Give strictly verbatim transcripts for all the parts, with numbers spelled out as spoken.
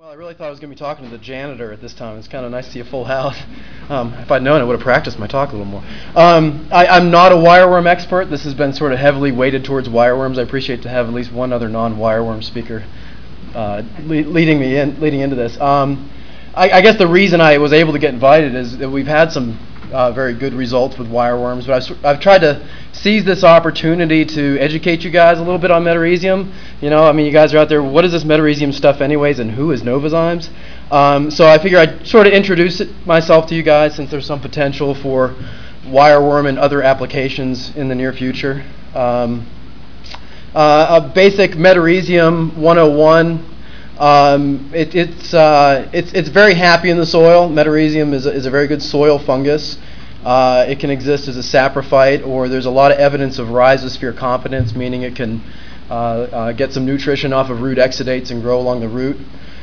Well, I really thought I was going to be talking to the janitor at this time. It's kind of nice to see a full house. Um, if I'd known, I would have practiced my talk a little more. Um, I, I'm not a wireworm expert. This has been sort of heavily weighted towards wireworms. I appreciate to have at least one other non-wireworm speaker uh, le leading me in, leading into this. Um, I, I guess the reason I was able to get invited is that we've had some uh, very good results with wireworms, but I've, I've tried to seize this opportunity to educate you guys a little bit on metarhizium. You know, I mean, you guys are out there, what is this metarhizium stuff anyways, and who is Novozymes? Um, so I figure I'd sort of introduce it myself to you guys since there's some potential for wireworm and other applications in the near future. Um, uh, a basic metarhizium one oh one. Um, it, it's, uh, it's, it's very happy in the soil. Metarhizium is a, is a very good soil fungus. Uh, it can exist as a saprophyte, or there's a lot of evidence of rhizosphere competence, meaning it can uh, uh, get some nutrition off of root exudates and grow along the root.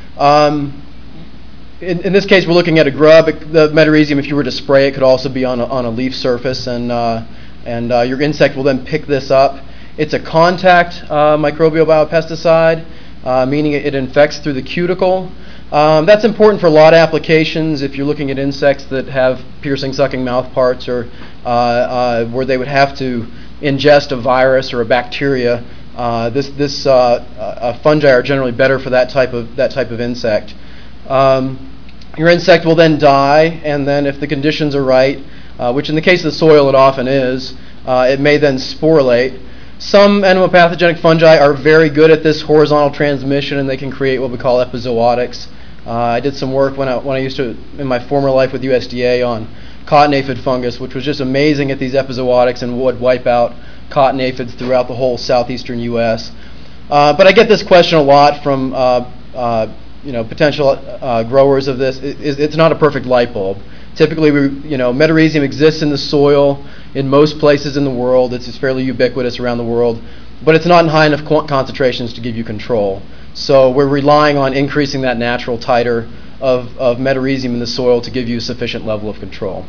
Um, in, in this case, we're looking at a grub. It, the metarhizium, if you were to spray it, could also be on a, on a leaf surface, and, uh, and uh, your insect will then pick this up. It's a contact uh, microbial biopesticide, uh, meaning it, it infects through the cuticle. Um, that's important for a lot of applications if you're looking at insects that have piercing, sucking mouth parts, or uh, uh, where they would have to ingest a virus or a bacteria. Uh, this this uh, uh, fungi are generally better for that type of that type of insect. Um, your insect will then die, and then if the conditions are right, uh, which in the case of the soil it often is, uh, it may then sporulate. Some entomopathogenic fungi are very good at this horizontal transmission, and they can create what we call epizootics. Uh, I did some work when I, when I used to, in my former life with U S D A, on cotton aphid fungus, which was just amazing at these epizootics and would wipe out cotton aphids throughout the whole southeastern U S Uh, but I get this question a lot from uh, uh, you know, potential uh, growers of this. It, it's not a perfect light bulb. Typically, we, you know, metarhizium exists in the soil in most places in the world. It's, it's fairly ubiquitous around the world, but it's not in high enough concentrations to give you control. So we're relying on increasing that natural titer of, of metarhizium in the soil to give you a sufficient level of control.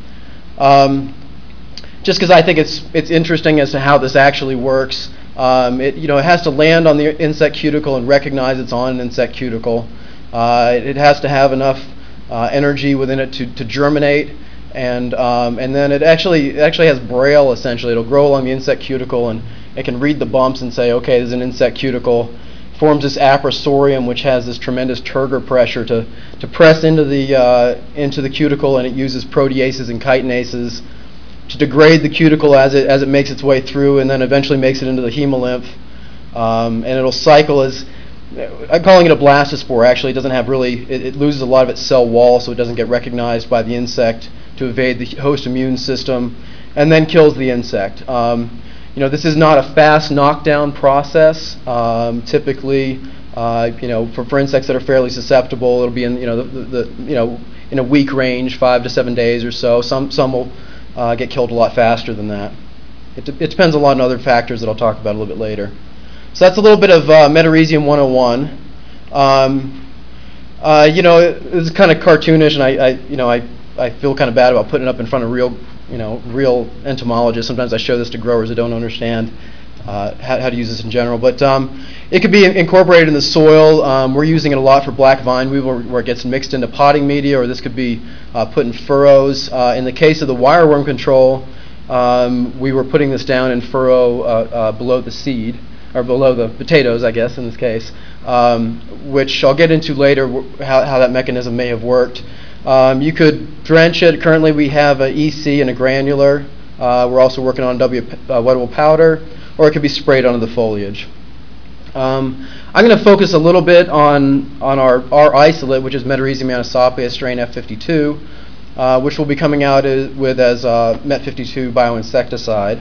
Um, just because I think it's, it's interesting as to how this actually works. Um, it, you know, it has to land on the insect cuticle and recognize it's on an insect cuticle. Uh, it, it has to have enough uh, energy within it to, to germinate. And, um, and then it actually, it actually has braille, essentially. It'll grow along the insect cuticle, and it can read the bumps and say, okay, there's an insect cuticle. Forms this aprosorium, which has this tremendous turgor pressure to, to press into the, uh, into the cuticle, and it uses proteases and chitinases to degrade the cuticle as it, as it makes its way through, and then eventually makes it into the hemolymph. Um, and it'll cycle as, I'm calling it a blastospore. Actually, it doesn't have really, it, it loses a lot of its cell wall, so it doesn't get recognized by the insect to evade the host immune system, and then kills the insect. Um, you know, this is not a fast knockdown process. Um, typically, uh, you know, for, for insects that are fairly susceptible, it'll be in, you know, the, the, the you know, in a week range, five to seven days or so. Some some will uh, get killed a lot faster than that. It, de it depends a lot on other factors that I'll talk about a little bit later. So that's a little bit of uh, metarhizium one oh one. Um, uh, you know, this is kind of cartoonish, and I, I you know, I I feel kind of bad about putting it up in front of real, you know, real entomologists. Sometimes I show this to growers that don't understand uh, how, how to use this in general. But um, it could be incorporated in the soil. Um, we're using it a lot for black vine weevil, where it gets mixed into potting media, or this could be uh, put in furrows. Uh, in the case of the wireworm control, um, we were putting this down in furrow uh, uh, below the seed, or below the potatoes, I guess, in this case, um, which I'll get into later how, how that mechanism may have worked. Um, you could drench it. Currently, we have an E C and a granular. Uh, we're also working on W uh, wettable powder, or it could be sprayed onto the foliage. Um, I'm going to focus a little bit on, on our, our isolate, which is Metarhizium anisoplia strain F fifty-two, uh, which we'll be coming out with as uh, Met fifty-two bioinsecticide.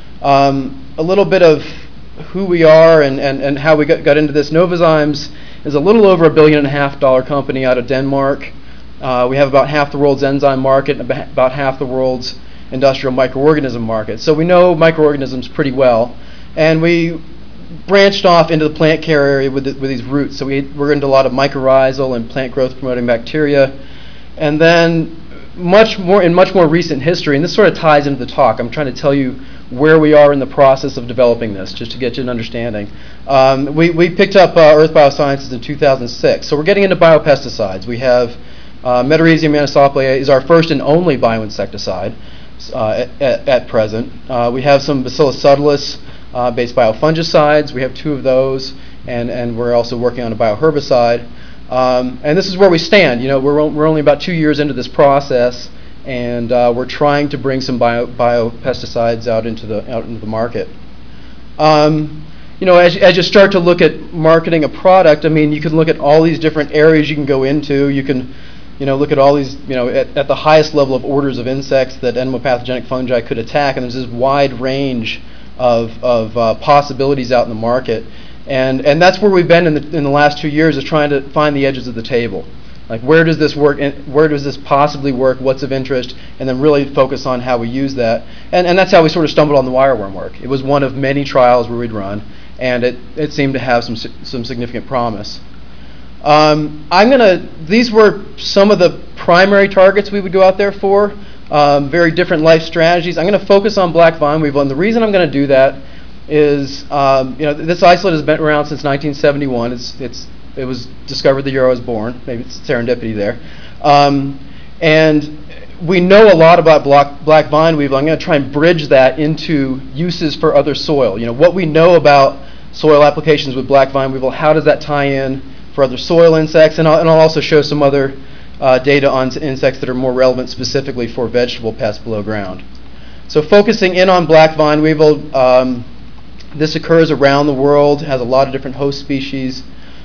Um, a little bit of who we are and, and, and how we got, got into this. Novozymes is a little over a billion and a half dollar company out of Denmark. Uh, we have about half the world's enzyme market and about half the world's industrial microorganism market. So we know microorganisms pretty well. And we branched off into the plant care area with, the, with these roots. So we, we're into a lot of mycorrhizal and plant growth promoting bacteria. And then much more in much more recent history, and this sort of ties into the talk, I'm trying to tell you where we are in the process of developing this, just to get you an understanding. Um, we, we picked up uh, Earth Biosciences in two thousand six, so we're getting into biopesticides. We have uh, Metarhizium anisopliae is our first and only bioinsecticide uh, at, at present. Uh, we have some Bacillus subtilis uh, based biofungicides. We have two of those, and, and we're also working on a bioherbicide. Um, and this is where we stand. You know, we're, we're only about two years into this process, and uh, we're trying to bring some bio, biopesticides out into the out into the market. Um, you know, as, as you start to look at marketing a product, I mean, you can look at all these different areas you can go into. You can, you know, look at all these, you know, at, at the highest level of orders of insects that entomopathogenic fungi could attack, and there's this wide range of of uh, possibilities out in the market. And, and that's where we've been in the, in the last two years, is trying to find the edges of the table. Like, where does this work, and where does this possibly work, what's of interest, and then really focus on how we use that. And, and that's how we sort of stumbled on the wireworm work. It was one of many trials where we'd run, and it, it seemed to have some, some significant promise. Um, I'm gonna, these were some of the primary targets we would go out there for, um, very different life strategies. I'm gonna focus on black vine weevil, and the reason I'm gonna do that is, um, you know, this isolate has been around since nineteen seventy-one. It's, it's, it was discovered the year I was born. Maybe it's serendipity there. Um, and we know a lot about black, black vine weevil. I'm going to try and bridge that into uses for other soil. You know, what we know about soil applications with black vine weevil, how does that tie in for other soil insects? And I'll, and I'll also show some other uh, data on insects that are more relevant specifically for vegetable pests below ground. So focusing in on black vine weevil, um, this occurs around the world, has a lot of different host species.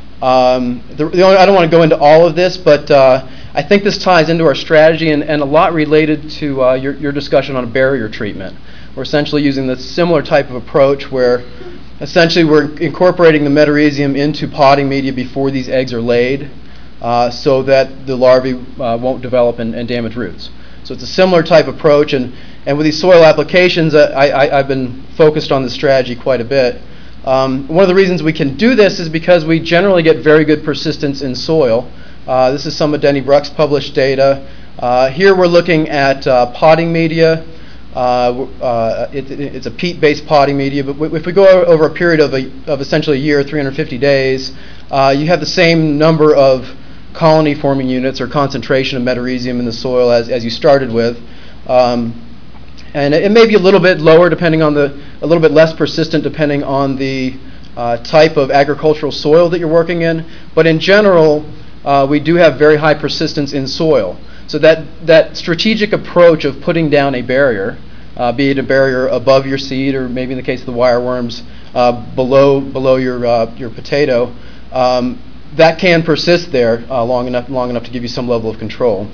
Um, the, the only, I don't want to go into all of this, but uh, I think this ties into our strategy and, and a lot related to uh, your, your discussion on a barrier treatment. We're essentially using this similar type of approach where essentially we're incorporating the Metarhizium into potting media before these eggs are laid uh, so that the larvae uh, won't develop and, and damage roots. So it's a similar type approach, and, and with these soil applications, uh, I, I, I've been focused on this strategy quite a bit. Um, one of the reasons we can do this is because we generally get very good persistence in soil. Uh, this is some of Denny Bruck's published data. Uh, here we're looking at uh, potting media. Uh, uh, it, it, it's a peat-based potting media, but if we go over a period of, a, of essentially a year, three hundred fifty days, uh, you have the same number of colony-forming units or concentration of Metarhizium in the soil as, as you started with. Um, and it, it may be a little bit lower depending on the, a little bit less persistent depending on the uh, type of agricultural soil that you're working in. But in general, uh, we do have very high persistence in soil. So that, that strategic approach of putting down a barrier, uh, be it a barrier above your seed or maybe in the case of the wireworms, uh, below, below your, uh, your potato, um, that can persist there uh, long enough, long enough to give you some level of control.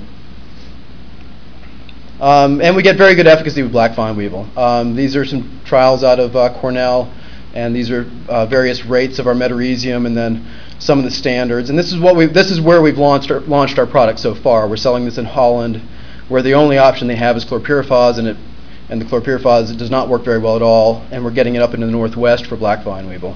Um, and we get very good efficacy with black vine weevil. Um, these are some trials out of uh, Cornell, and these are uh, various rates of our Metarhizium and then some of the standards. And this is what we this is where we've launched our, launched our product so far. We're selling this in Holland, where the only option they have is chlorpyrifos, and it and the chlorpyrifos does not work very well at all. And we're getting it up into the Northwest for black vine weevil.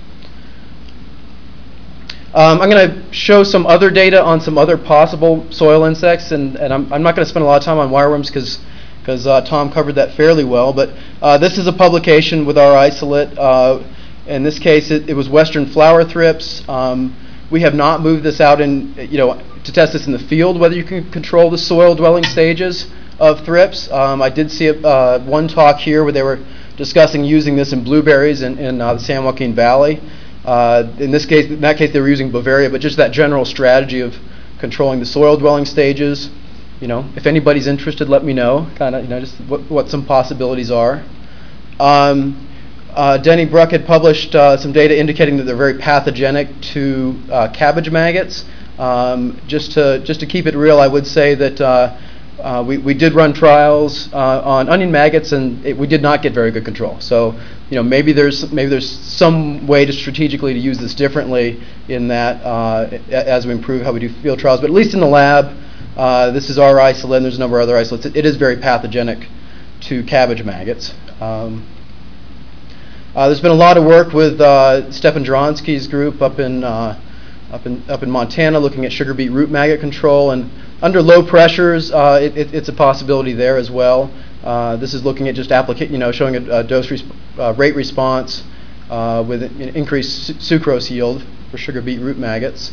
Um, I'm going to show some other data on some other possible soil insects, and, and I'm, I'm not going to spend a lot of time on wireworms because because uh, Tom covered that fairly well. But uh, this is a publication with our isolate. Uh, in this case, it, it was Western flower thrips. Um, we have not moved this out in, you know, to test this in the field, whether you can control the soil dwelling stages of thrips. Um, I did see a, uh, one talk here where they were discussing using this in blueberries in, in uh, the San Joaquin Valley. Uh, in this case, in that case, they were using Bavaria, but just that general strategy of controlling the soil dwelling stages. You know, if anybody's interested, let me know. Kind of, you know, just what, what some possibilities are. Um, uh, Denny Bruck had published uh, some data indicating that they're very pathogenic to uh, cabbage maggots. Um, just to just to keep it real, I would say that uh, uh, we we did run trials uh, on onion maggots, and it, we did not get very good control. So, you know, maybe there's maybe there's some way to strategically to use this differently in that uh, as we improve how we do field trials. But at least in the lab, uh, this is our isolate, and there's a number of other isolates. It, it is very pathogenic to cabbage maggots. Um, uh, there's been a lot of work with uh, Stefan Dronsky's group up in uh, up in up in Montana, looking at sugar beet root maggot control, and under low pressures, uh, it, it, it's a possibility there as well. Uh, this is looking at just applica- you know, showing a, a dose res uh, rate response uh, with an increased su sucrose yield for sugar beet root maggots.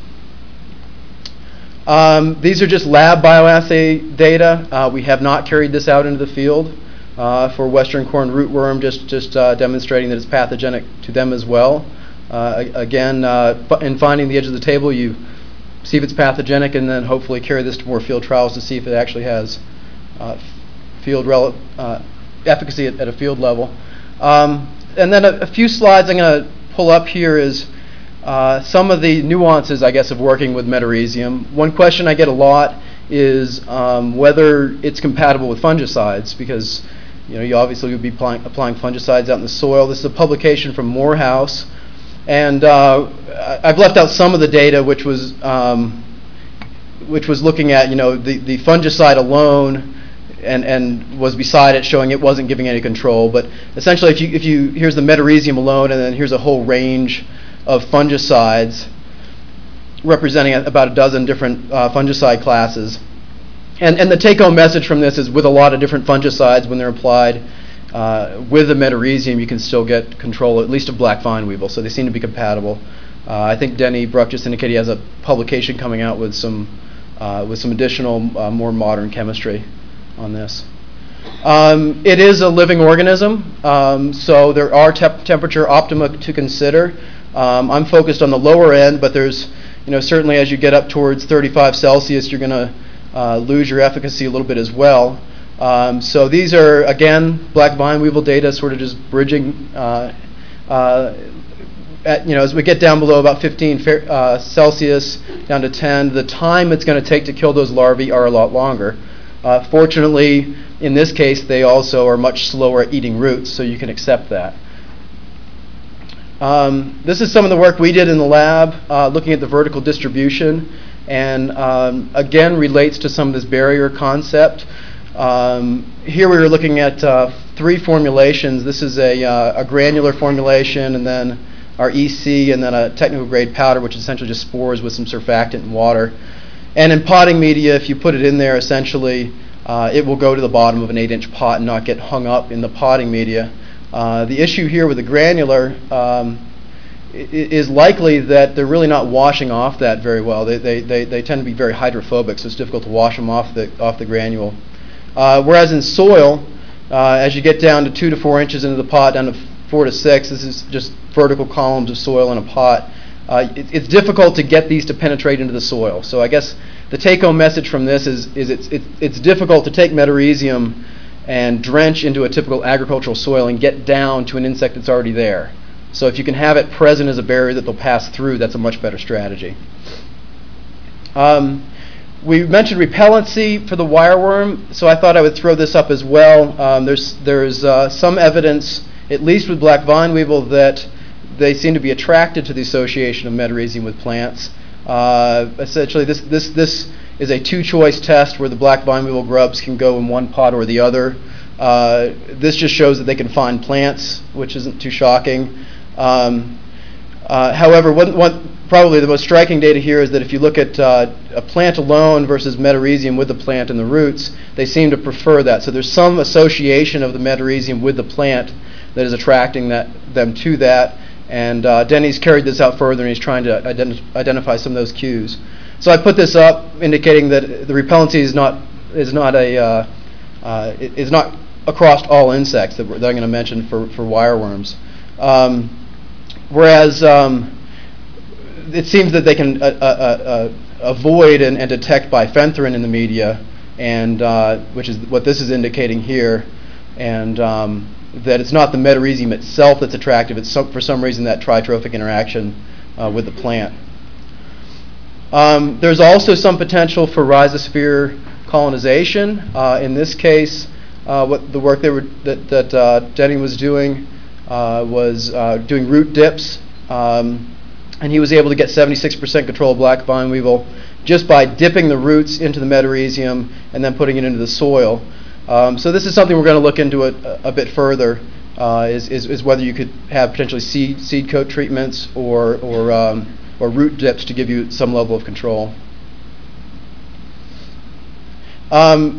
Um, these are just lab bioassay data. Uh, we have not carried this out into the field uh, for western corn rootworm, just, just uh, demonstrating that it's pathogenic to them as well. Uh, again, uh, in finding the edge of the table, you see if it's pathogenic and then hopefully carry this to more field trials to see if it actually has uh, field rel uh, efficacy at, at a field level. Um, and then a, a few slides I'm going to pull up here is uh, some of the nuances, I guess, of working with metarhizium. One question I get a lot is um, whether it's compatible with fungicides, because you know you obviously would be applying, applying fungicides out in the soil. This is a publication from Morehouse, and uh, I've left out some of the data, which was um, which was looking at you know the the fungicide alone. And, and was beside it, showing it wasn't giving any control. But essentially, if you, if you here's the metarhizium alone, and then here's a whole range of fungicides representing about a dozen different uh, fungicide classes. And, and the take-home message from this is with a lot of different fungicides, when they're applied uh, with the metarhizium, you can still get control, at least of black vine weevil. So they seem to be compatible. Uh, I think Denny Bruck just indicated he has a publication coming out with some, uh, with some additional, uh, more modern chemistry on this. Um, it is a living organism, um, so there are temp temperature optima to consider. Um, I'm focused on the lower end, but there's, you know, certainly as you get up towards thirty-five Celsius, you're going to uh, lose your efficacy a little bit as well. Um, so these are, again, black vine weevil data, sort of just bridging, uh, uh, at, you know, as we get down below about fifteen uh, Celsius, down to ten, the time it's going to take to kill those larvae are a lot longer. Uh, fortunately, in this case, they also are much slower at eating roots, so you can accept that. Um, this is some of the work we did in the lab, uh, looking at the vertical distribution, and um, again relates to some of this barrier concept. Um, here we were looking at uh, three formulations. This is a, uh, a granular formulation, and then our E C, and then a technical grade powder, which is essentially just spores with some surfactant and water. And in potting media, if you put it in there, essentially, uh, it will go to the bottom of an eight inch pot and not get hung up in the potting media. Uh, the issue here with the granular um, is likely that they're really not washing off that very well. They, they, they, they tend to be very hydrophobic, so it's difficult to wash them off the, off the granule. Uh, whereas in soil, uh, as you get down to two to four inches into the pot, down to four to six, this is just vertical columns of soil in a pot. Uh, it, it's difficult to get these to penetrate into the soil. So I guess the take-home message from this is, is it's, it's, it's difficult to take metarhizium and drench into a typical agricultural soil and get down to an insect that's already there. So if you can have it present as a barrier that they'll pass through, that's a much better strategy. Um, we mentioned repellency for the wireworm, so I thought I would throw this up as well. Um, there's there's uh, some evidence, at least with black vine weevil, that they seem to be attracted to the association of metarhizium with plants. Uh, essentially, this, this, this is a two-choice test where the black vine weevil grubs can go in one pot or the other. Uh, this just shows that they can find plants, which isn't too shocking. Um, uh, however, one, one, probably the most striking data here is that if you look at uh, a plant alone versus metarhizium with the plant and the roots, they seem to prefer that. So there's some association of the metarhizium with the plant that is attracting that, them to that. And uh, Denny's carried this out further, and he's trying to ident identify some of those cues. So I put this up, indicating that the repellency is not is not a uh, uh, is not across all insects that, that I'm going to mention for for wireworms. Um, whereas um, it seems that they can uh, uh, uh, avoid and, and detect bifenthrin in the media, and uh, which is what this is indicating here, and um, that it's not the metarhizium itself that's attractive. It's some, for some reason that tritrophic interaction uh, with the plant. Um, there's also some potential for rhizosphere colonization. Uh, in this case, uh, what the work they were, that, that uh, Denny was doing uh, was uh, doing root dips, um, and he was able to get seventy-six percent control of black vine weevil just by dipping the roots into the metarhizium and then putting it into the soil. Um, so this is something we're going to look into it a, a bit further, uh, is, is, is whether you could have potentially seed, seed coat treatments or, or, um, or root dips to give you some level of control. Um,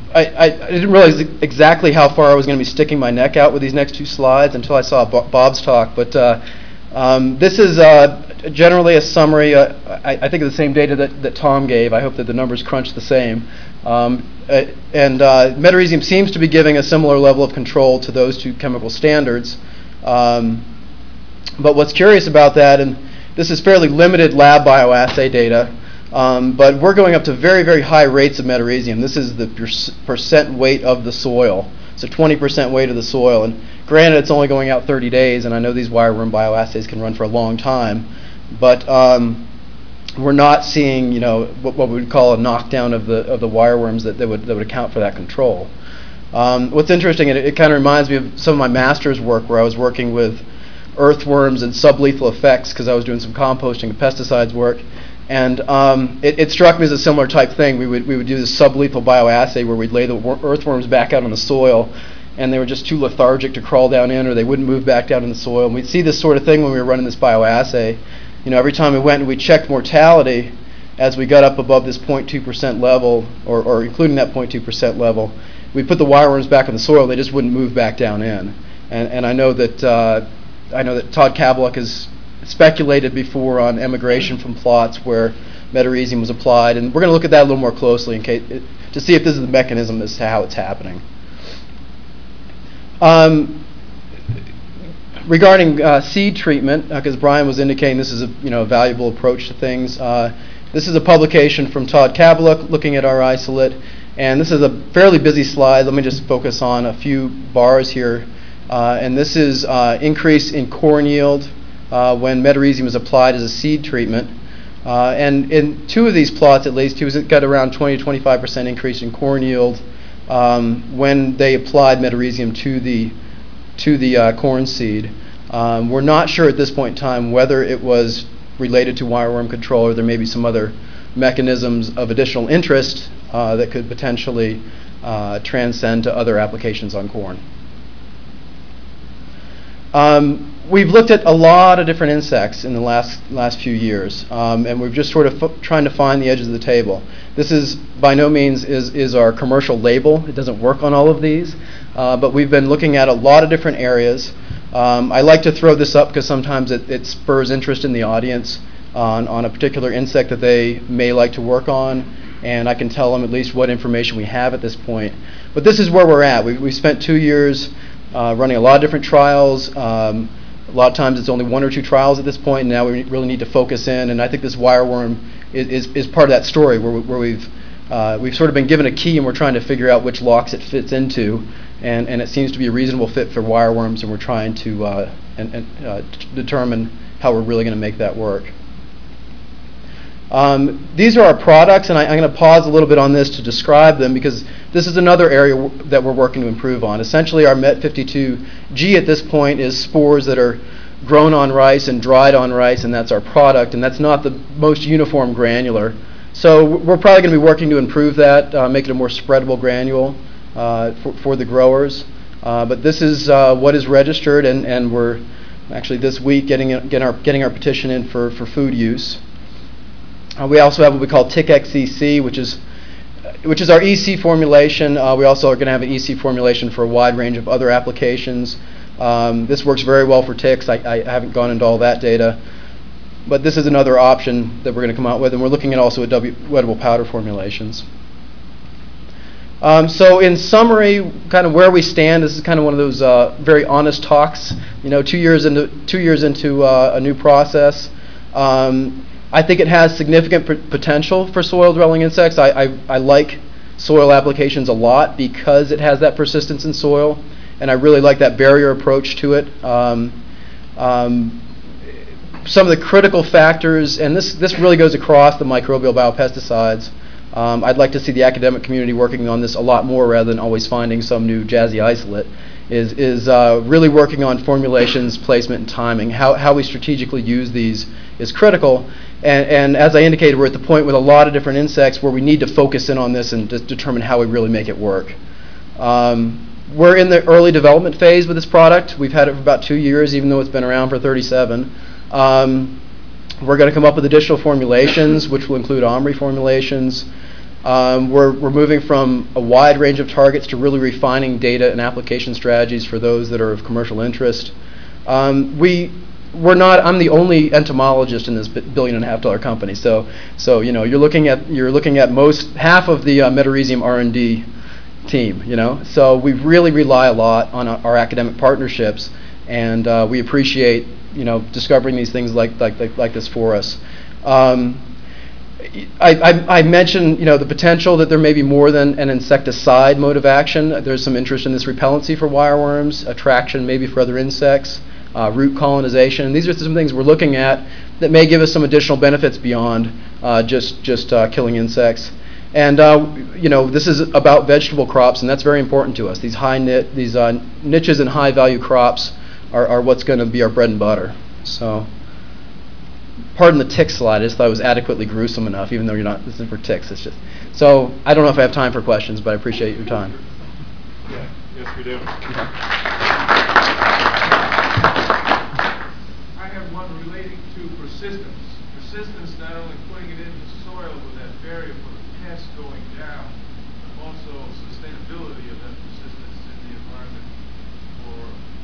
I, I, I didn't realize exactly how far I was going to be sticking my neck out with these next two slides until I saw Bob's talk. But uh, um, this is uh, generally a summary. Uh, I, I think of the same data that, that Tom gave. I hope that the numbers crunch the same. Um, uh, and uh, metarhizium seems to be giving a similar level of control to those two chemical standards. Um, but what's curious about that, and this is fairly limited lab bioassay data, um, but we're going up to very, very high rates of metarhizium. This is the per percent weight of the soil. So twenty percent weight of the soil. And granted, it's only going out thirty days, and I know these wireworm bioassays can run for a long time. But um, we're not seeing, you know, what, what we would call a knockdown of the of the wireworms that, that would that would account for that control. Um, what's interesting, and it, it kind of reminds me of some of my master's work where I was working with earthworms and sublethal effects because I was doing some composting and pesticides work. And um, it, it struck me as a similar type thing. We would, we would do this sublethal bioassay where we'd lay the earthworms back out on the soil, and they were just too lethargic to crawl down in, or they wouldn't move back down in the soil. And we'd see this sort of thing when we were running this bioassay. You know, every time we went and we checked mortality, as we got up above this zero point two percent level, or, or including that zero point two percent level, we put the wireworms back in the soil. They just wouldn't move back down in. And, and I know that uh, I know that Todd Kavaluk has speculated before on emigration from plots where metarhizium was applied, and we're going to look at that a little more closely in case, it, to see if this is the mechanism as to how it's happening. Um, regarding uh, seed treatment, because uh, Brian was indicating this is a you know a valuable approach to things. Uh, this is a publication from Todd Kavaluk looking at our isolate, and this is a fairly busy slide. Let me just focus on a few bars here. Uh, and this is uh, increase in corn yield uh, when metarhizium is applied as a seed treatment. Uh, and in two of these plots, at least, he was got around twenty to twenty-five percent increase in corn yield um, when they applied metarhizium to the to the uh, corn seed. Um, we're not sure at this point in time whether it was related to wireworm control or there may be some other mechanisms of additional interest uh, that could potentially uh, transcend to other applications on corn. Um, we've looked at a lot of different insects in the last last few years, um, and we're just sort of f trying to find the edges of the table. This is by no means is, is our commercial label. It doesn't work on all of these, uh, but we've been looking at a lot of different areas. Um, I like to throw this up because sometimes it, it spurs interest in the audience on, on a particular insect that they may like to work on, and I can tell them at least what information we have at this point. But this is where we're at. We, we spent two years Uh, running a lot of different trials. Um, a lot of times it's only one or two trials at this point, and now we really need to focus in. And I think this wireworm is, is, is part of that story where, we, where we've, uh, we've sort of been given a key and we're trying to figure out which locks it fits into. And, and it seems to be a reasonable fit for wireworms, and we're trying to uh, and, and, uh, determine how we're really going to make that work. Um, these are our products, and I, I'm going to pause a little bit on this to describe them because this is another area that we're working to improve on. Essentially, our Met fifty-two G at this point is spores that are grown on rice and dried on rice, and that's our product, and that's not the most uniform granular. So we're probably going to be working to improve that, uh, make it a more spreadable granule uh, for, for the growers. Uh, but this is uh, what is registered, and, and we're actually this week getting, getting, our, getting our petition in for, for food use. Uh, we also have what we call T I C X E C, which is which is our E C formulation. Uh, we also are going to have an E C formulation for a wide range of other applications. Um, this works very well for ticks. I, I haven't gone into all that data, but this is another option that we're going to come out with, and we're looking at also at W wettable powder formulations. Um, so in summary, kind of where we stand, this is kind of one of those uh, very honest talks. You know, two years into two years into uh, a new process. Um, I think it has significant potential for soil-dwelling insects. I, I, I like soil applications a lot because it has that persistence in soil, and I really like that barrier approach to it. Um, um, some of the critical factors, and this, this really goes across the microbial biopesticides. Um, I'd like to see the academic community working on this a lot more rather than always finding some new jazzy isolate, is, is uh, really working on formulations, placement, and timing. How, how we strategically use these is critical. And, and as I indicated, we're at the point with a lot of different insects where we need to focus in on this and de determine how we really make it work. Um, we're in the early development phase with this product. We've had it for about two years, even though it's been around for thirty-seven. Um, we're going to come up with additional formulations, which will include OMRI formulations. Um, we're, we're moving from a wide range of targets to really refining data and application strategies for those that are of commercial interest. Um, we, we're not, I'm the only entomologist in this billion and a half dollar company. So, so you know, you're looking at, you're looking at most, half of the uh, Metarhizium R and D team, you know. So we really rely a lot on our academic partnerships, and uh, we appreciate, you know, discovering these things like, like, like, like this for us. Um, I, I, I mentioned, you know, the potential that there may be more than an insecticide mode of action. There's some interest in this repellency for wireworms, attraction maybe for other insects, uh, root colonization. These are some things we're looking at that may give us some additional benefits beyond uh, just, just uh, killing insects. And, uh, you know, this is about vegetable crops, and that's very important to us. These high nit, these uh, niches and high value crops are, are what's going to be our bread and butter. So. Pardon the tick slide. I just thought it was adequately gruesome enough, even though you're not. This is for ticks. It's just. So I don't know if I have time for questions, but I appreciate your time. Yeah. Yes, we do. I have one relating to persistence. Persistence, not only putting it in the soil with that barrier for the pests going down, but also sustainability of that persistence in the environment for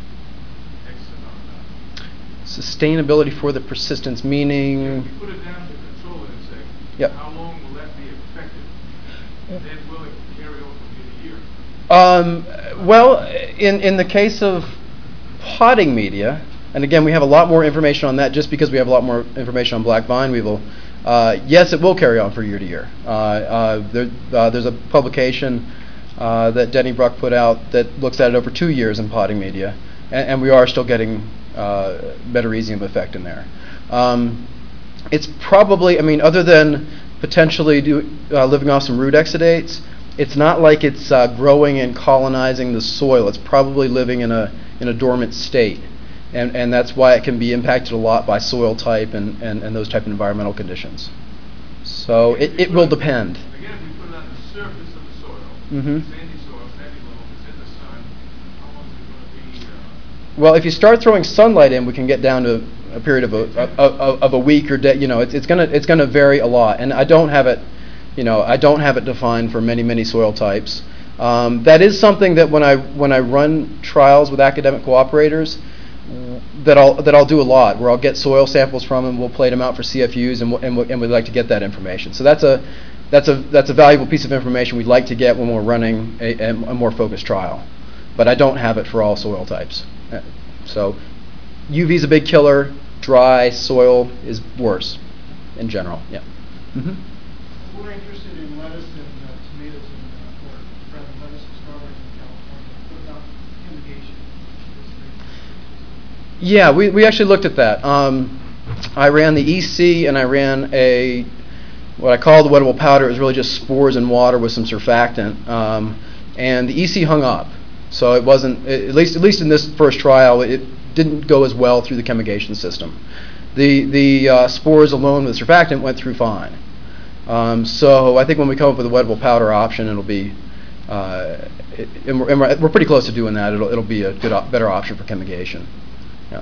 X amount of time. Sustainability for the persistence, meaning? If you put it down to control an insect, yep. How long will that be effective? And then will it carry on from year to year? Um, well, in, in the case of potting media, and again, we have a lot more information on that just because we have a lot more information on black vine weevil. Uh, yes, it will carry on for year to year. Uh, uh, there, uh, there's a publication uh, that Denny Bruck put out that looks at it over two years in potting media, and, and we are still getting uh, Metarhizium effect in there. Um, it's probably, I mean, other than potentially do, uh, living off some root exudates, it's not like it's uh, growing and colonizing the soil. It's probably living in a in a dormant state, and and that's why it can be impacted a lot by soil type and and, and those type of environmental conditions. So it, it will depend. Again, if we put it on the surface of the soil, Mm-hmm. sandy soil, sandy loam, it's in the sun, how long is it going to be? Uh, Well, if you start throwing sunlight in, we can get down to a period of a of, of a week or day. You know, it's it's gonna it's gonna vary a lot, and I don't have it. You know, I don't have it defined for many, many soil types. Um, that is something that when I when I run trials with academic cooperators, that I'll that I'll do a lot, where I'll get soil samples from them, we'll plate them out for C F Us, and we'll, and, we'll, and we'd like to get that information. So that's a that's a that's a valuable piece of information we'd like to get when we're running a, a, a more focused trial. But I don't have it for all soil types. So U V is a big killer. Dry soil is worse in general. Yeah. Mm-hmm. We're interested in lettuce and uh, tomatoes, and, uh, or rather lettuce and strawberries in California. What about irrigation? Yeah, we, we actually looked at that. Um, I ran the E C and I ran a, what I call the wettable powder. It was really just spores and water with some surfactant. Um, and the E C hung up. So it wasn't, at least, at least in this first trial, it didn't go as well through the chemigation system. The, the uh, spores alone with surfactant went through fine. Um, so I think when we come up with a wettable powder option, it'll be, uh, it, and, we're, and we're, we're pretty close to doing that. It'll, it'll be a good, op better option for chemigation. Yeah.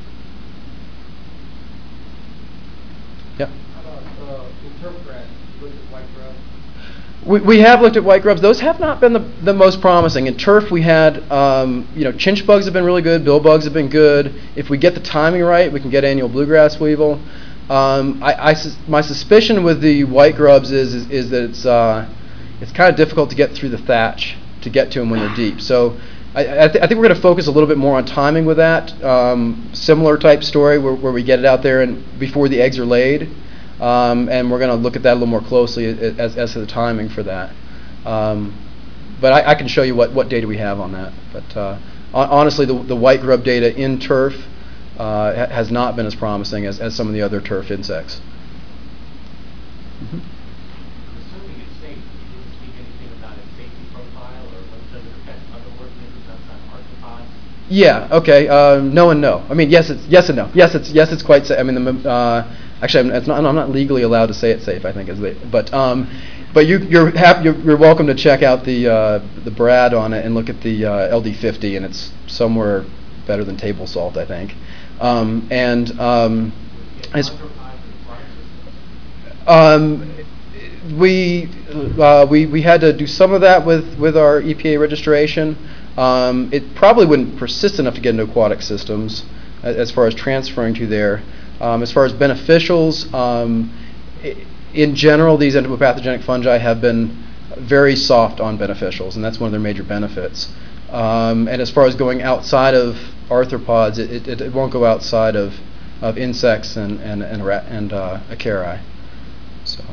Yeah. How about uh, the turf grass? You looked at white grub? We, we have looked at white grubs. Those have not been the, the most promising. In turf, we had, um, you know, chinch bugs have been really good. Bill bugs have been good. If we get the timing right, we can get annual bluegrass weevil. Um, I, I sus my suspicion with the white grubs is is, is that it's uh, it's kind of difficult to get through the thatch to get to them when they're deep. So I, I, th I think we're going to focus a little bit more on timing with that. Um, similar type story where, where we get it out there and before the eggs are laid. Um, and we're going to look at that a little more closely as, as to the timing for that. Um, but I, I can show you what, what data we have on that. But uh, honestly, the, the white grub data in turf uh, ha has not been as promising as, as some of the other turf insects. Mm-hmm. Assuming it's safe, you didn't speak anything about its safety profile, or what does it affect other organisms outside arthropods? Yeah. Okay. Um, no and no. I mean, yes. It's yes and no. Yes. It's yes. It's quite safe. I mean, the, uh, actually, I'm, it's not, I'm not legally allowed to say it's safe. I think, as they, but um, but you, you're happy. You're, you're welcome to check out the uh, the Brad on it and look at the uh, L D fifty, and it's somewhere better than table salt, I think. Um, and um, as, um, we, uh, we we had to do some of that with with our E P A registration. Um, it probably wouldn't persist enough to get into aquatic systems as, as far as transferring to there. Um, as far as beneficials, um, i- in general, these entomopathogenic fungi have been very soft on beneficials, and that's one of their major benefits. Um, and as far as going outside of arthropods, it, it, it won't go outside of, of insects and and and, rat, and uh, acari. So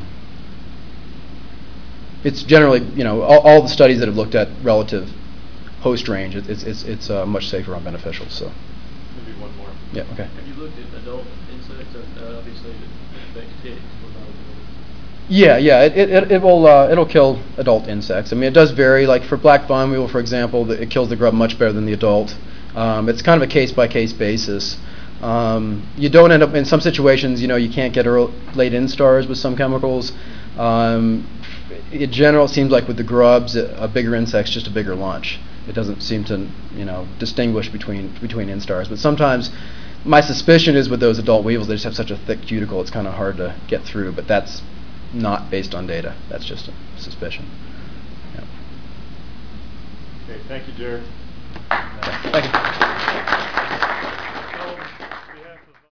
it's generally, you know, all, all the studies that have looked at relative host range, it, it's it's it's uh, much safer on beneficials. So Maybe one more. yeah, okay. Have you looked at adult insects? Uh, obviously, it affects ticks. What about adult? Yeah, yeah, it it, it will uh, it'll kill adult insects. I mean, it does vary. Like for black vine weevil, for example, the, it kills the grub much better than the adult. Um, it's kind of a case by case basis. Um, you don't end up in some situations. You know, you can't get early, late instars with some chemicals. Um, in general, it seems like with the grubs, a, a bigger insect's just a bigger lunch. It doesn't seem to, you know, distinguish between between instars. But sometimes, my suspicion is with those adult weevils, they just have such a thick cuticle, it's kind of hard to get through. But that's not based on data. That's just a suspicion. Yeah. Okay, thank you, Jared. Thank you.